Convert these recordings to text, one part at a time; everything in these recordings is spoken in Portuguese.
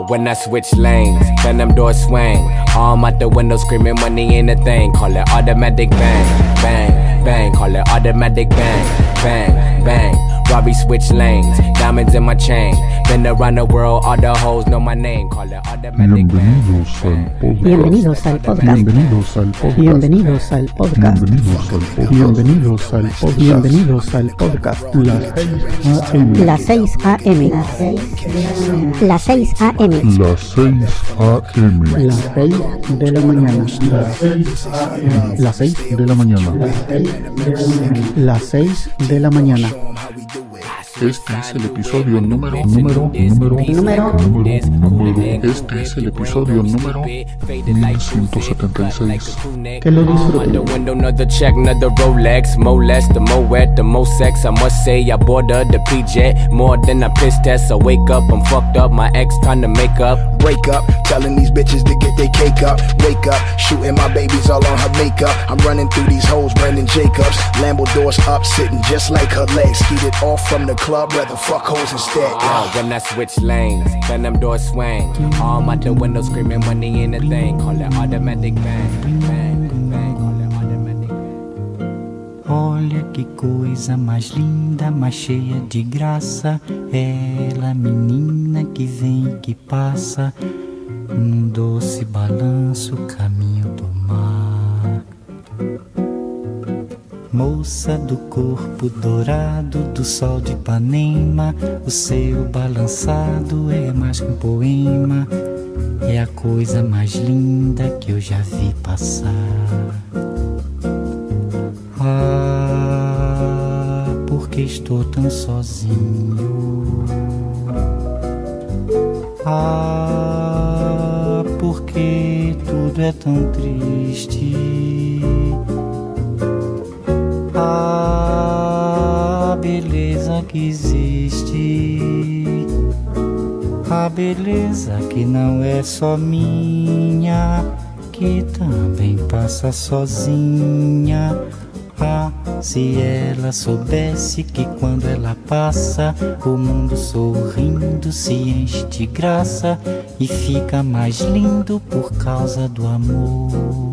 When I switch lanes, then them doors swing. Arm out the window screaming money ain't a thing. Call it automatic bang, bang, bang. Call it automatic bang, bang, bang. Robbie switch lanes, diamonds in my chain. Been around the world, all the hoes know my name. Call it automatic bang. Bienvenidos al podcast. Bienvenidos al podcast. Bienvenidos al podcast. Bienvenidos al podcast. Las 6 a.m. Las 6 a.m. Las 6 a.m. Las 6 de la mañana. Las 6 de la mañana. Las 6 de la mañana. Este es el episodio número. Este es el episodio número 1176. Que lo disfruten. Another check, another Rolex. More less, the more wet, the more sex. I must say I bought her the PJ more than I piss test. I wake up, I'm fucked up. My ex trying to make up. Break up, telling these bitches to get their cake up. Wake up, shooting my babies all on her makeup. I'm running through these hoes, Brandon Jacobs. Lambo doors up, sitting just like her legs. Skeeted off from the club, rather fuck hoes instead. When I switch lanes, then them doors swing. Arm out the window screaming money ain't a thing. Call it automatic bang, bang, bang. Call it automatic bang. Olha que coisa mais linda, mais cheia de graça. Ela, menina que vem e que passa num doce balanço, caminho do mar. Moça do corpo dourado do sol de Ipanema, o seu balançado é mais que um poema. É a coisa mais linda que eu já vi passar. Ah, porque estou tão sozinho. Ah, porque tudo é tão triste. A beleza que existe, a beleza que não é só minha, que também passa sozinha. Ah, se ela soubesse que quando ela passa, o mundo sorrindo se enche de graça e fica mais lindo por causa do amor.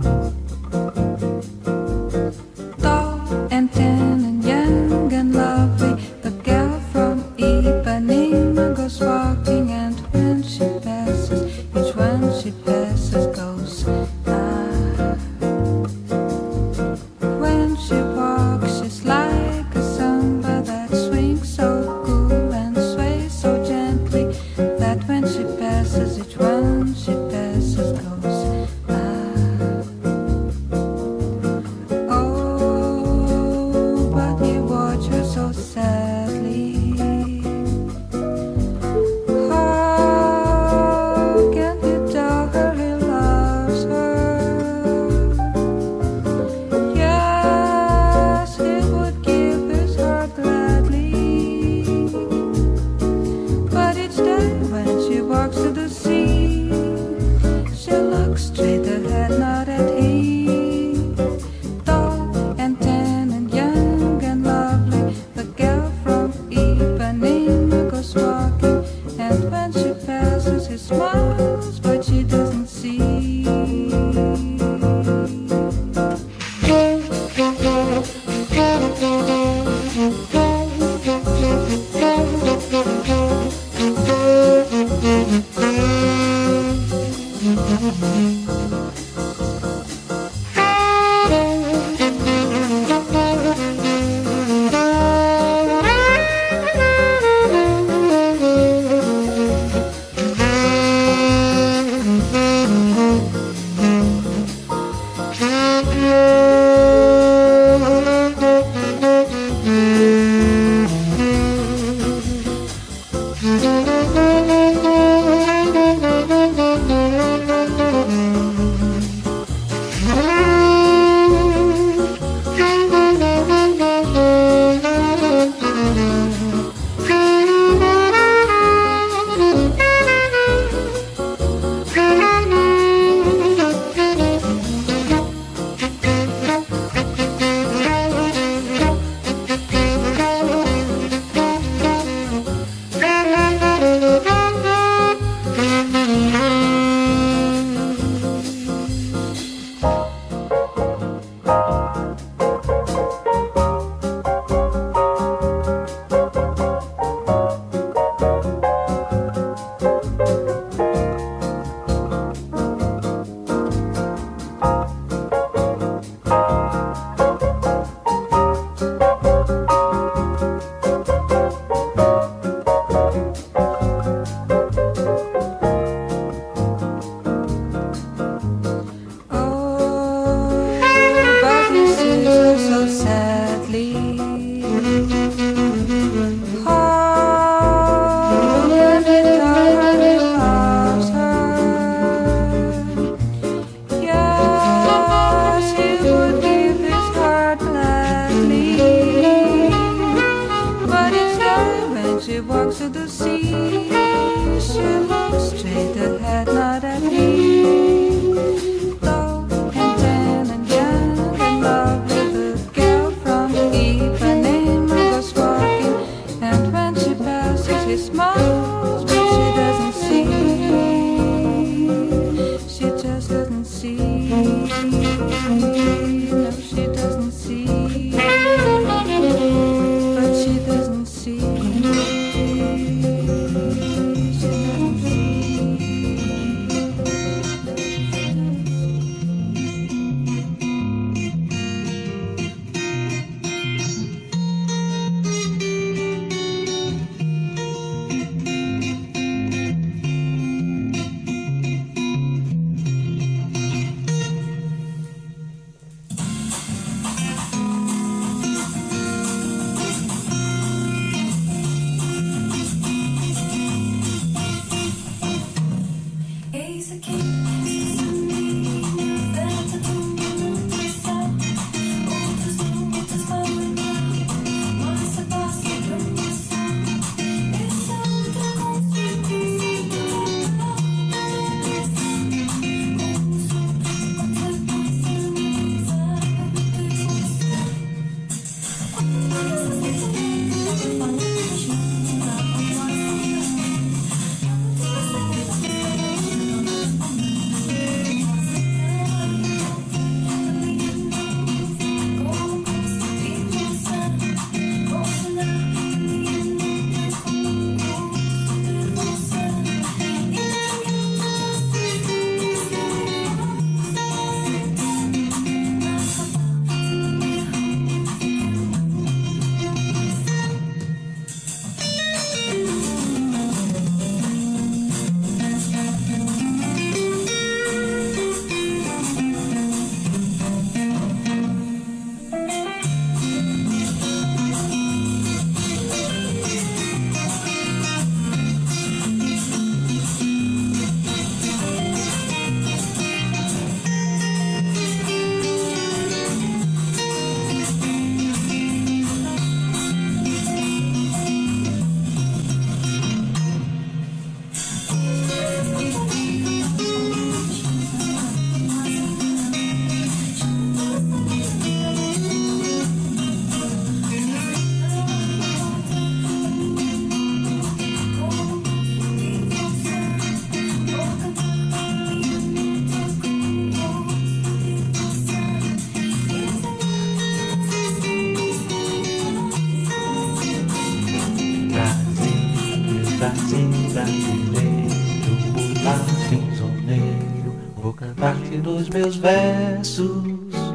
cantante dos meus versos.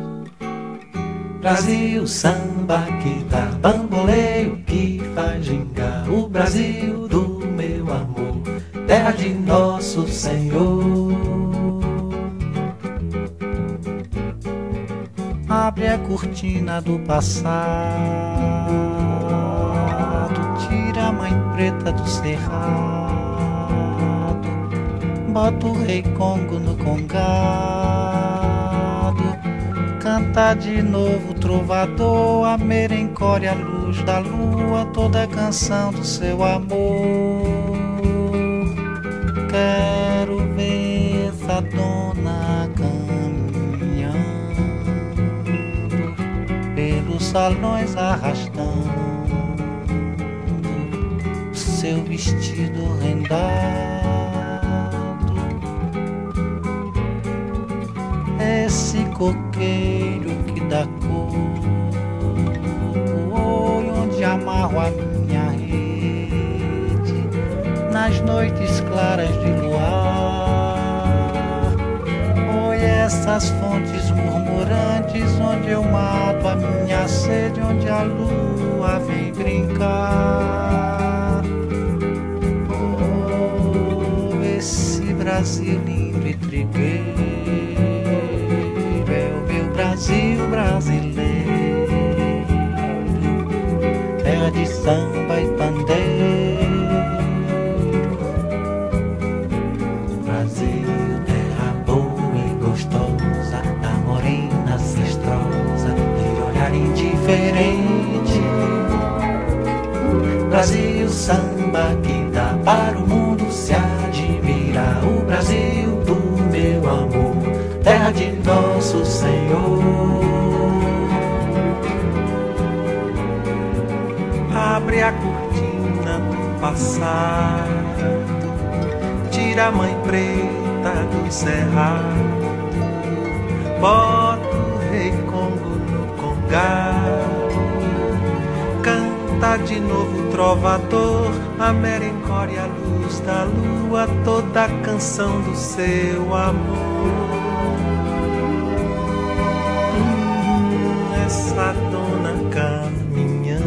Brasil, samba que dá bamboleio, que faz gingar. O Brasil do meu amor, terra de nosso Senhor. Abre a cortina do passado, tira a mãe preta do cerrado, bota o rei Congo no congado, canta de novo o trovador, a merencória, a luz da lua, toda a canção do seu amor. Quero ver essa dona caminhando pelos salões, arrastando seu vestido rendado. Esse coqueiro que dá cor, onde amarro a minha rede nas noites claras de luar. Oi, essas fontes murmurantes onde eu mato a minha sede, onde a lua vem brincar. Oh, esse Brasil lindo e trigueiro é o meu Brasil brasileiro, terra de samba e pandeiro. Brasil, terra boa e gostosa, da morena lustrosa e olhar indiferente. Brasil, samba que dá para o mundo se admirar. O Brasil do meu amor, terra de nosso Senhor. Abre a cortina do passado, tira a mãe preta do cerrado, bota o rei Congo no congado, canta de novo o trovador, a merencória, a luz da lua, toda a canção do seu amor. Essa dona caminhando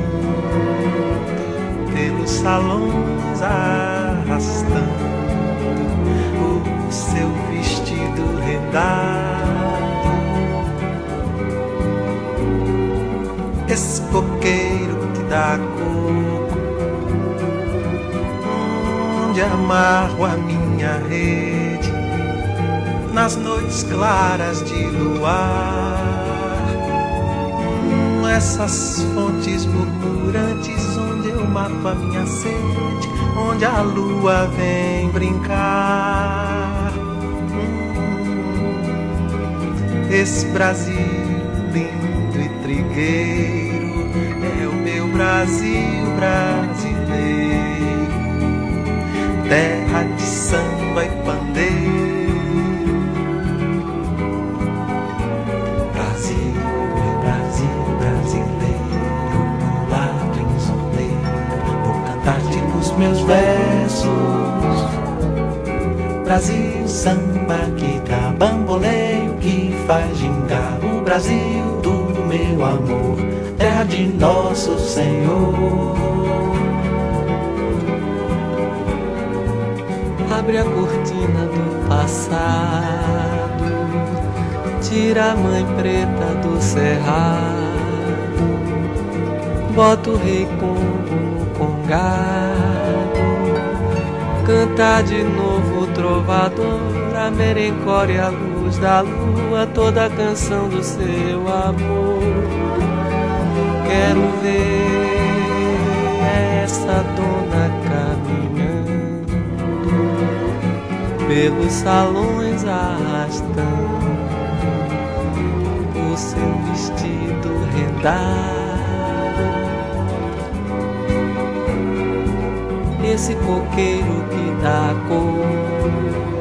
pelos salões, arrastando o seu vestido rendado. Esse coqueiro que dá coco, onde amarro a minha rede nas noites claras de luar. Essas fontes murmurantes onde eu mato a minha sede, onde a lua vem brincar. Esse Brasil lindo e trigueiro é o meu Brasil brasileiro, terra de samba e pandeiro. Meus versos, Brasil, samba que dá bamboleio, que faz gingar. O Brasil do meu amor, terra de nosso Senhor. Abre a cortina do passado, tira a mãe preta do cerrado, bota o rei Congo no congado, canta de novo o trovador, a merencória, a luz da lua, toda a canção do seu amor. Quero ver essa dona caminhando pelos salões, arrastando o seu vestido rendado. Esse coqueiro que dá cor,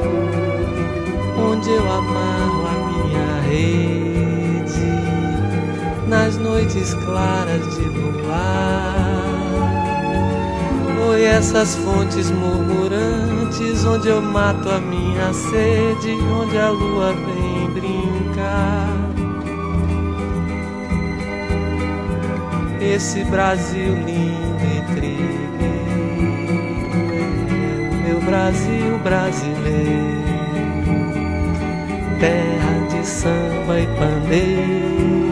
onde eu amarro a minha rede nas noites claras de luar. Oi, essas fontes murmurantes onde eu mato a minha sede, onde a lua vem brinca. Esse Brasil lindo e trigueiro, meu Brasil brasileiro, terra de samba e pandeiro.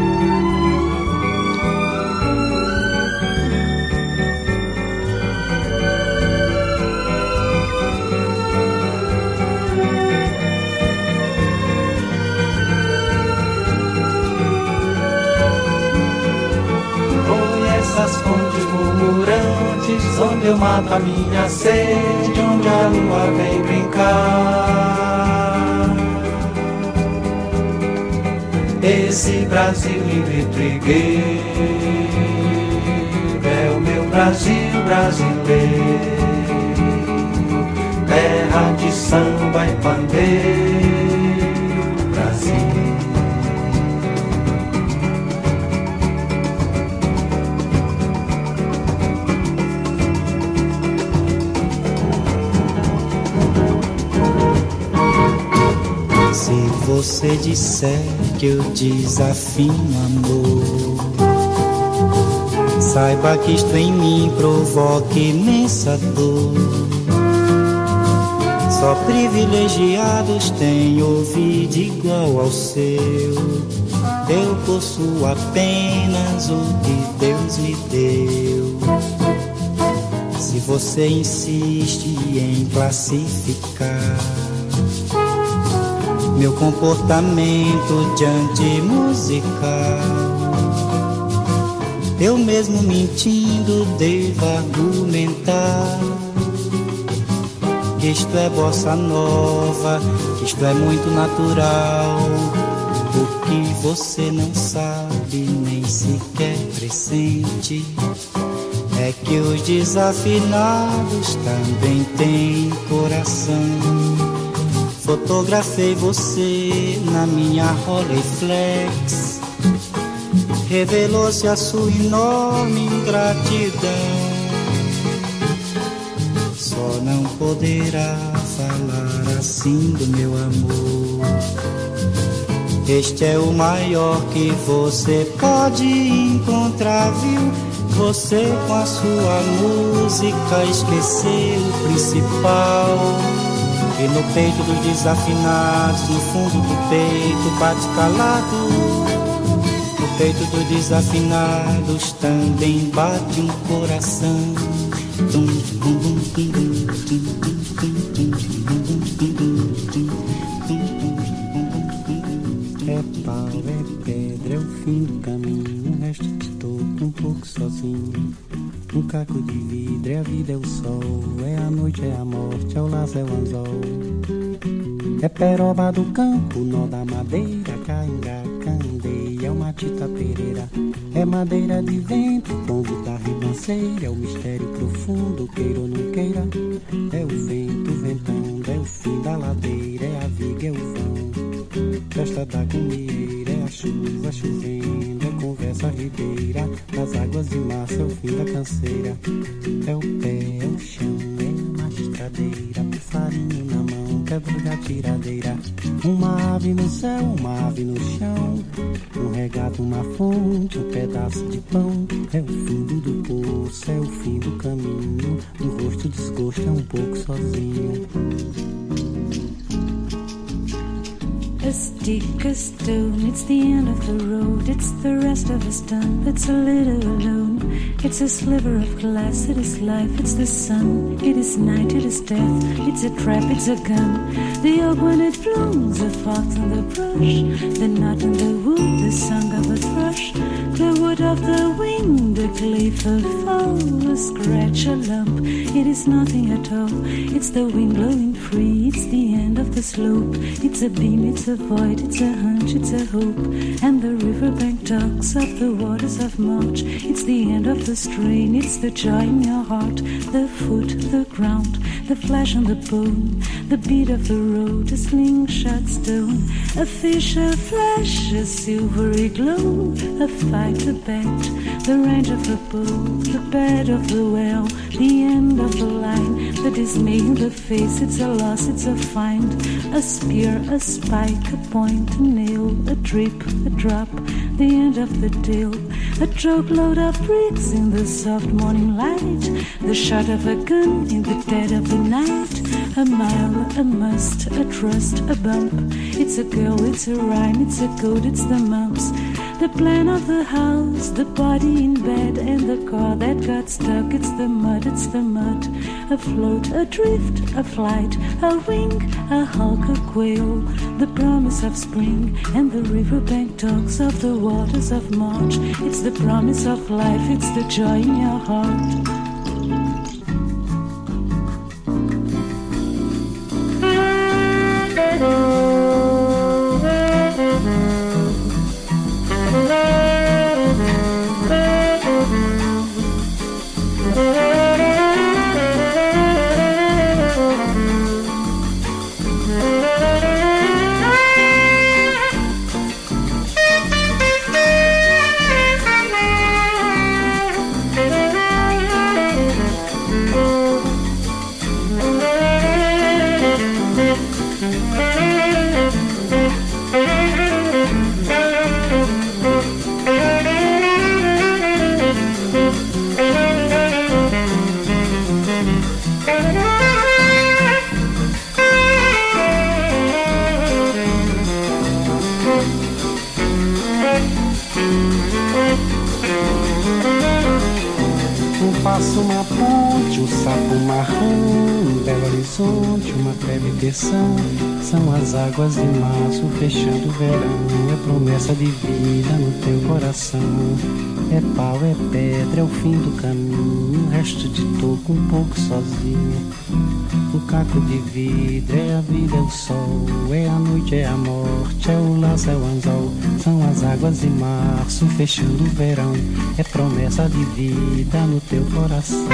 Essas fontes murmurantes, onde eu mato a minha sede, onde a lua vem brincar. Esse Brasil lindo e trigueiro é o meu Brasil brasileiro, terra de samba e pandeiro, Brasil. Você disser que eu desafio amor, saiba que isto em mim provoca imensa dor. Só privilegiados têm ouvido igual ao seu. Eu possuo apenas o que Deus me deu. Se você insiste em classificar meu comportamento diante musical, eu mesmo mentindo devo argumentar que isto é bossa nova, que isto é muito natural. O que você não sabe nem sequer pressente é que os desafinados também têm coração. Fotografei você na minha Rolleiflex, revelou-se a sua enorme ingratidão. Só não poderá falar assim do meu amor. Este é o maior que você pode encontrar, viu? Você com a sua música esqueceu o principal. E no peito dos desafinados, no fundo do peito bate calado. No peito dos desafinados também bate um coração. É pau, é pedra, é o fim do caminho. O resto estou um pouco sozinho. Um caco de vidro, é a vida, é o sol. É a noite, é a morte, é o laço, é o anzol. É peroba do campo, nó da madeira, cainga, candeia, é uma tita pereira. É madeira de vento, pombo da ribanceira. É o mistério profundo, queira ou não queira. É o vento ventando, é o fim da ladeira. É a viga, é o vão, festa da comieira. É a chuva chovendo, é conversa ribeira. Nas águas de março, é o fim da canseira. É o pé, é o chão, é uma estradeira. Passarinho na mão, quebra da tiradeira. Uma ave no céu, uma ave no chão. Um regato, uma fonte, um pedaço de pão. É o fundo do poço, é o fim do caminho. No rosto desgosto, é um pouco sozinho. A stick, a stone, it's the end of the road. It's the rest of us done, it's a little alone. It's a sliver of glass, it is life, it's the sun. It is night, it is death, it's a trap, it's a gun. The oak when it blooms, the fox and the brush. The knot in the wood, the song of a thrush. The wood of the wind, the cliff, a fall, a scratch, a lump. It is nothing at all, it's the wind blowing free. It's the end of the slope, it's a beam, it's a void, it's a hunch, it's a hope. And the riverbank talks of the waters of March. It's the end of the strain, it's the joy in your heart. The foot, the ground, the flesh and the bone, the beat of the road, a slingshot stone, a fish, a flash, a silvery glow, a fight, a bet, the range of the bow, the bed of the well, the end of the line, the dismay in the face, it's a loss, it's a find, a spear, a spike, a point, a nail, a drip, a drop, the end of the deal, a truckload of bricks in the soft morning light, the shot of a gun in the dead of the night, a mile, a must, a trust, a bump, it's a girl, it's a rhyme, it's a code, it's the mumps, the plan of the house, the body in bed, and the car that got stuck, it's the mud, a float, a drift, a flight, a wing, a hawk, a quail, the promise of spring, and the riverbank talks of the waters of March. It's the promise of life, it's the joy in your heart. Passa uma ponte, um sapo marrom, um belo horizonte, uma breve tensão. São as águas de março fechando o verão. É promessa de vida no teu coração. É pau, é pedra, é o fim do caminho. Um resto de toco um pouco sozinho. Um caco de vidro, é a vida, é o sol. É a noite, é a morte, é o laço, é o anzol. São as águas de março fechando o verão. É promessa de vida no teu coração.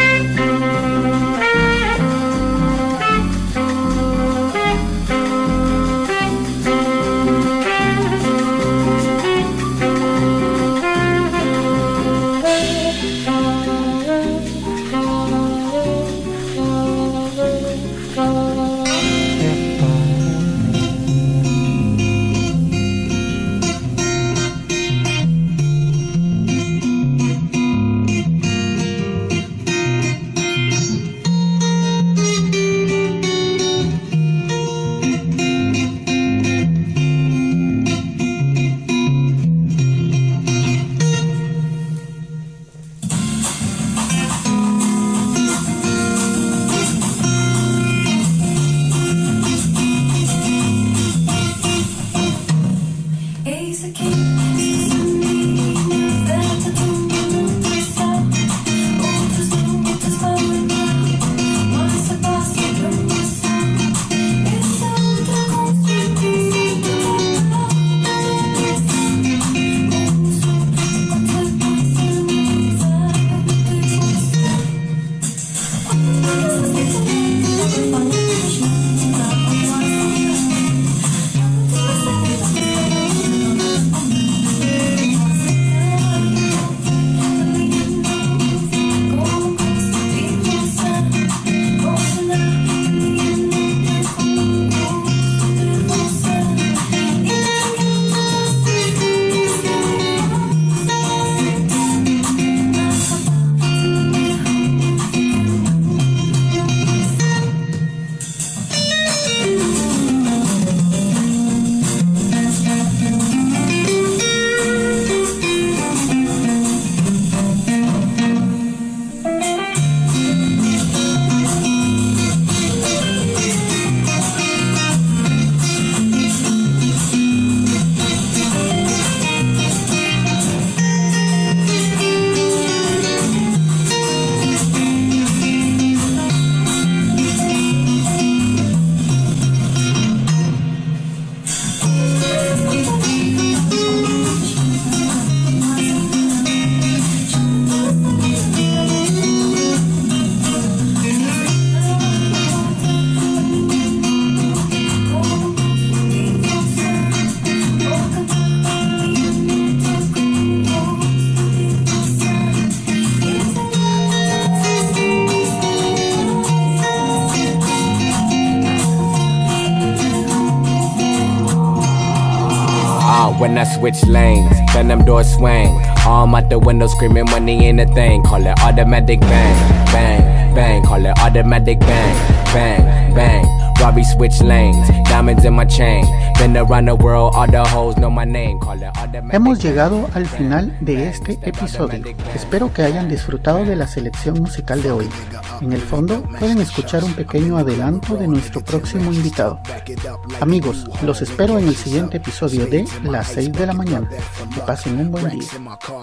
When I switch lanes, then them doors swing. Arm out the window screaming money ain't a thing. Call it automatic bang, bang, bang. Call it automatic bang, bang, bang. Robbie switch lanes, diamonds in my chain. Been around the world, all the hoes know my name. Call it automatic. Hemos llegado al final de este episodio. Espero que hayan disfrutado de la selección musical de hoy. En el fondo pueden escuchar un pequeño adelanto de nuestro próximo invitado. Amigos, los espero en el siguiente episodio de Las 6 de la mañana. Que pasen un buen día.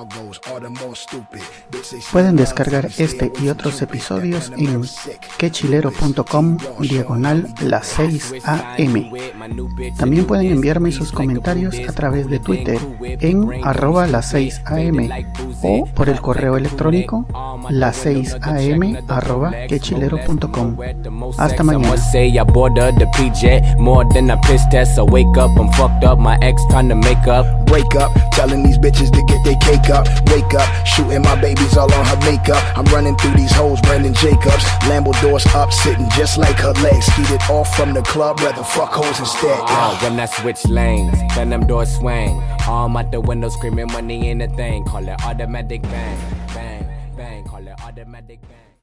Pueden descargar este y otros episodios en quechilero.com/las 6 AM. También pueden enviarme sus comentarios a través de Twitter en @las 6 AM o por el correo electrónico las6am@quechilero.com. Hasta mañana. Break up, telling these bitches to get their cake up. Wake up, shooting my babies all on her makeup. I'm running through these hoes, Brandon Jacobs. Lambo doors up, sitting just like her legs. Skeeted off from the club, rather fuck hoes instead. When I switch lanes, then them doors swing. Arm out the window screaming money ain't a thing. Call it automatic bang, bang, bang. Call it automatic bang.